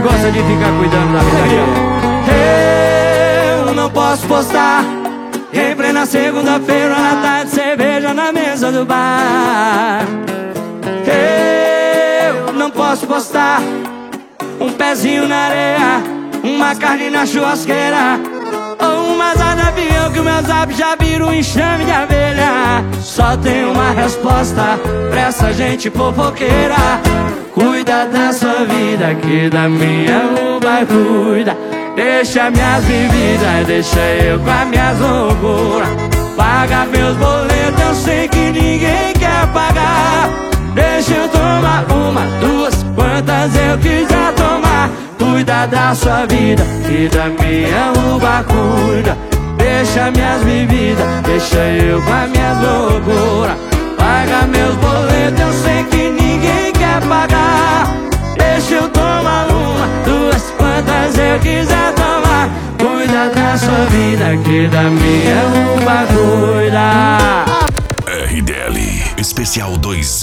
gosta de ficar cuidando da vida dele. Eu não posso postar em plena segunda-feira na tarde, cerveja na mesa do bar. Eu não posso postar um pezinho na areia, uma carne na churrasqueira, ou uma asa de avião que o meu zap já vira um enxame de abelha. Só tem uma resposta pra essa gente fofoqueira: cuida da sua vida, que da minha o vai cuida. Deixa minhas bebidas, deixa eu com as minhas loucuras. Paga meus boletos, eu sei que ninguém quer pagar. Deixa eu tomar uma, duas, quantas eu quiser tomar. Cuida da sua vida, que da minha uva cuida. Deixa minhas bebidas, deixa eu com as minhas loucuras. Paga meus boletos, eu sei que ninguém quer pagar. Deixa eu tomar uma, duas, quantas eu quiser tomar. Cuida da sua vida, que da minha uva cuida. RDL Especial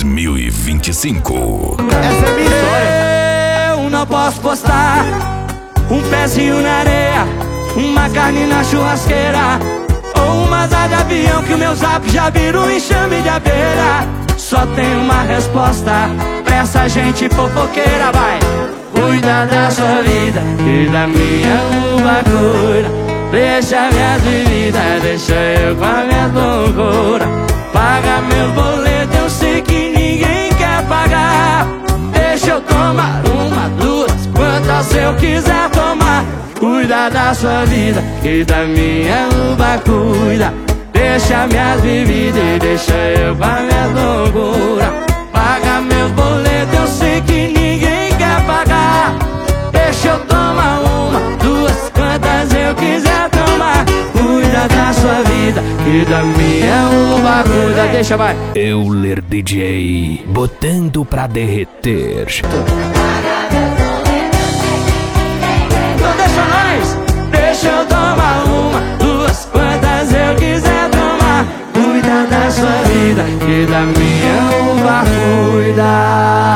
2025. Essa é a minha história. Eu não posso postar um pezinho na areia, uma carne na churrasqueira, ou uma asa de avião que o meu zap já vira um enxame de abelha. Só tem uma resposta pra essa gente fofoqueira, vai. Cuida da sua vida, que da minha uva cuida. Deixa minhas bebidas, deixa eu com a minha loucura. Paga meus boletos, eu sei que ninguém quer pagar. Deixa eu tomar uma, duas, quantas eu quiser tomar. Cuida da sua vida, que da minha uva cuida. Deixa minhas bebidas e deixa eu com a minha loucura. Paga meus boletos, eu sei que ninguém quer pagar. Deixa eu tomar uma, duas, quantas eu quiser tomar. Cuida da sua vida, que da minha uva cuida. Deixa, vai. Euler DJ, botando pra derreter. Então deixa nós. Deixa eu tomar uma, duas, quantas eu quiser tomar. Cuida da sua vida, que da minha uva cuida.